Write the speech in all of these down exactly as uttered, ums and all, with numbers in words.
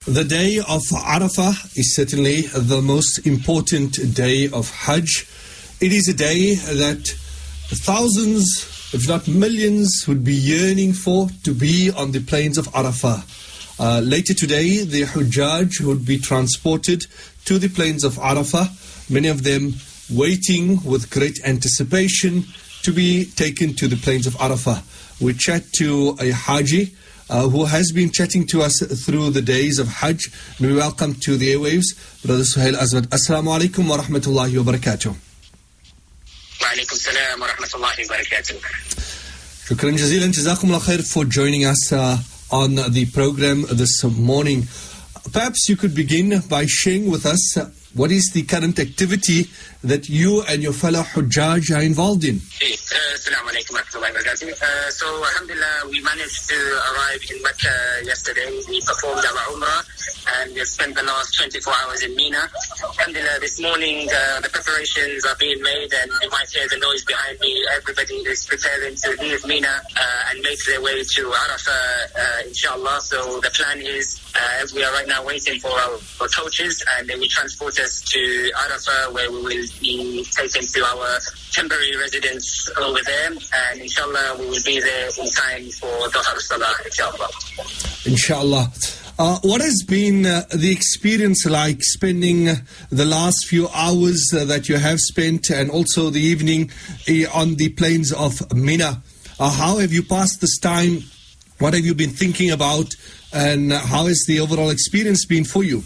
The day of Arafah is certainly the most important day of Hajj. It is a day that thousands, if not millions, would be yearning for, to be on the plains of Arafah. Uh, later today, the Hujjaj would be transported to the plains of Arafah, many of them waiting with great anticipation to be taken to the plains of Arafah. We chat to a Haji uh, who has been chatting to us through the days of Hajj. We welcome to the airwaves Brother Suhail Azwad. Assalamu alaikum wa rahmatullahi wa barakatuh. Wa alaikum salam wa rahmatullahi wa barakatuh. Shukran jazilan, jazakumullah khair for joining us uh, on the program this morning. Perhaps you could begin by sharing with us uh, what is the current activity that you and your fellow Hujjaj are involved in? Assalamu alaikum wa rahmatullahi wa barakatuh. So, alhamdulillah, we managed to arrive in Mecca yesterday. We performed our Umrah and we spent the last twenty-four hours in Mina. Alhamdulillah, this morning uh, the preparations are being made, and you might hear the noise behind me. Everybody is preparing to leave Mina uh, and make their way to Arafah, uh, inshallah. So the plan is, uh, we are right now waiting for our, our coaches, and they will transport us to Arafah, where we will be taken to our temporary residence over there, and inshallah we will be there in time for Dhuhr Salah, inshallah. Inshallah. Uh, what has been uh, the experience like spending the last few hours uh, that you have spent, and also the evening uh, on the plains of Mina? Uh, how have you passed this time? What have you been thinking about? And uh, how has the overall experience been for you?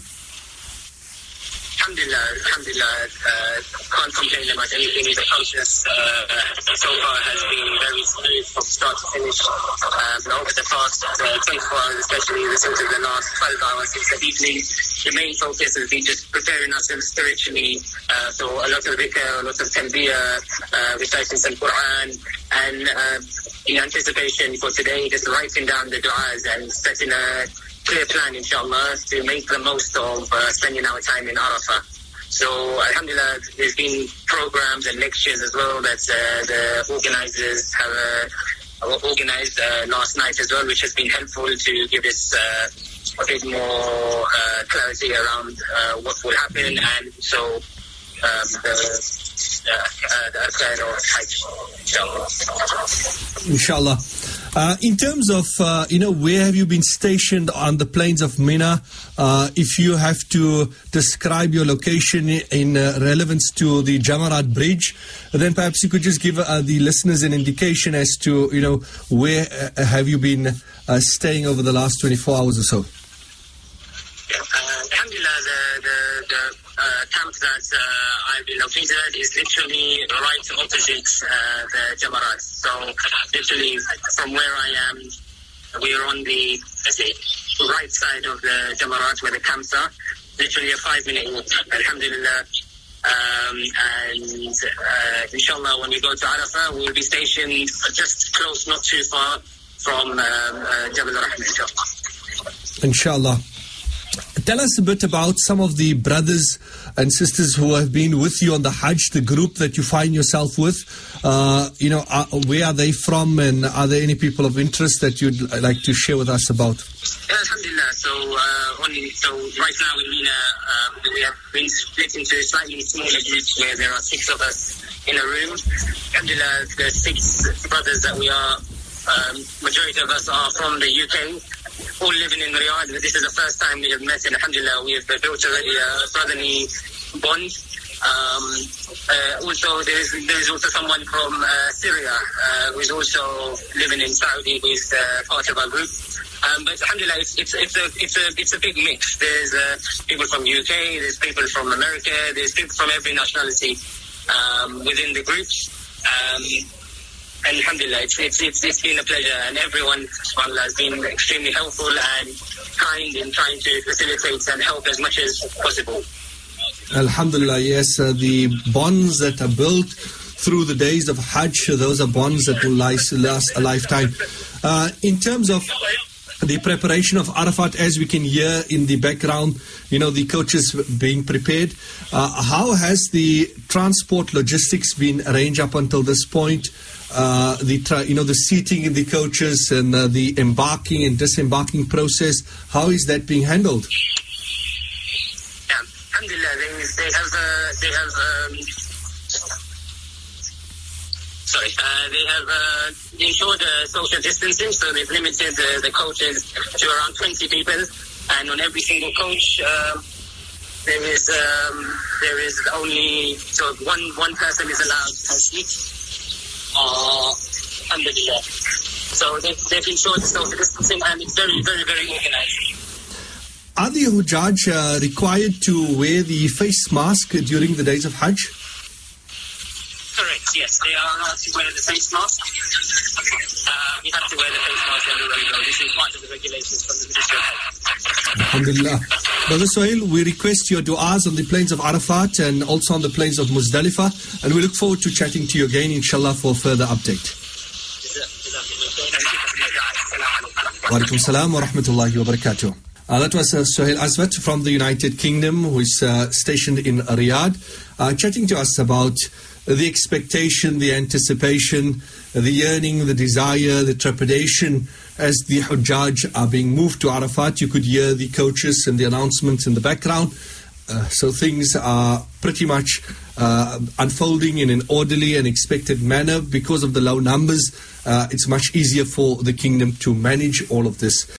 Alhamdulillah, alhamdulillah, uh, can't complain about anything. The process uh, so far has been very smooth from start to finish. Um, over the past uh, twenty-four hours, especially the sort of the last twelve hours since the evening, the main focus has been just preparing ourselves spiritually. Uh, so a lot of dhikr, a lot of tanbiyah, uh, reciting some Quran, and uh, in anticipation for today, just writing down the du'as and setting a clear plan, inshallah, to make the most of uh, spending our time in Arafah. So, alhamdulillah, there's been programs and lectures as well that uh, the organizers have uh, organized uh, last night as well, which has been helpful to give us uh, a bit more uh, clarity around uh, what will happen, and so um, the uh, uh, the arkan of Hajj, inshallah. Inshallah. Uh, in terms of, uh, you know, where have you been stationed on the plains of Mina? Uh, if you have to describe your location in uh, relevance to the Jamarat Bridge, then perhaps you could just give uh, the listeners an indication as to, you know, where uh, have you been uh, staying over the last twenty-four hours or so? Yeah, uh, alhamdulillah, the, the, the uh, camp that uh, I've been located is literally right opposite uh, the Jamarat. So literally from where I am, we are on the, let's say, right side of the Jamarat where the camps are. Literally a five-minute walk, alhamdulillah. Um, and uh, inshallah, when we go to Arafah, we will be stationed just close, not too far from um, uh, Jabal Rahmah, inshallah. Inshallah. Tell us a bit about some of the brothers and sisters who have been with you on the Hajj, the group that you find yourself with. Uh, you know, uh, where are they from, and are there any people of interest that you'd like to share with us about? Yeah, alhamdulillah. So, uh, only, so right now in Mina, um, we have been split into slightly smaller groups where there are six of us in a room. Alhamdulillah, the six brothers that we are, um, majority of us are from the U K. All living in Riyadh. This is the first time we have met, and alhamdulillah, we have built already a brotherly bond. Um, uh, also, there is there is also someone from uh, Syria uh, who is also living in Saudi, who is uh, part of our group. Um, but alhamdulillah, it's, it's, it's, a, it's, a, it's a big mix. There's uh, people from U K, there's people from America, there's people from every nationality um, within the groups. Um, And alhamdulillah, it's, it's, it's, it's been a pleasure, and everyone, subhanAllah, has been extremely helpful and kind in trying to facilitate and help as much as possible. Alhamdulillah, yes, uh, the bonds that are built through the days of Hajj, those are bonds that will last, last a lifetime. Uh, in terms of the preparation of Arafat, as we can hear in the background, you know, the coaches being prepared. Uh, how has the transport logistics been arranged up until this point? Uh, the tra- you know the seating in the coaches and uh, the embarking and disembarking process. How is that being handled? they have uh, they have um, sorry uh, they have uh, ensured uh, social distancing, so they've limited uh, the coaches to around twenty people, and on every single coach uh, there is um, there is only so one one person is allowed per seat uh, under the law. So they've, they've ensured the social distancing, and it's very very very organised. Are the Hujjaj uh, required to wear the face mask during the days of Hajj? Correct, yes. They are allowed to wear the face mask. Uh, we have to wear the face mask everywhere we go. This is part of the regulations from the Ministry of Health. Alhamdulillah. Brother Sohail, we request your du'as on the plains of Arafat and also on the plains of Muzdalifah, and we look forward to chatting to you again, inshallah, for further update. Wa alaikum salam wa rahmatullahi wa barakatuh. Uh, that was uh, Sohail Aswat from the United Kingdom, who is uh, stationed in Riyadh, uh, chatting to us about the expectation, the anticipation, the yearning, the desire, the trepidation as the Hujjaj are being moved to Arafat. You could hear the coaches and the announcements in the background. Uh, so things are pretty much uh, unfolding in an orderly and expected manner. Because of the low numbers, uh, it's much easier for the kingdom to manage all of this.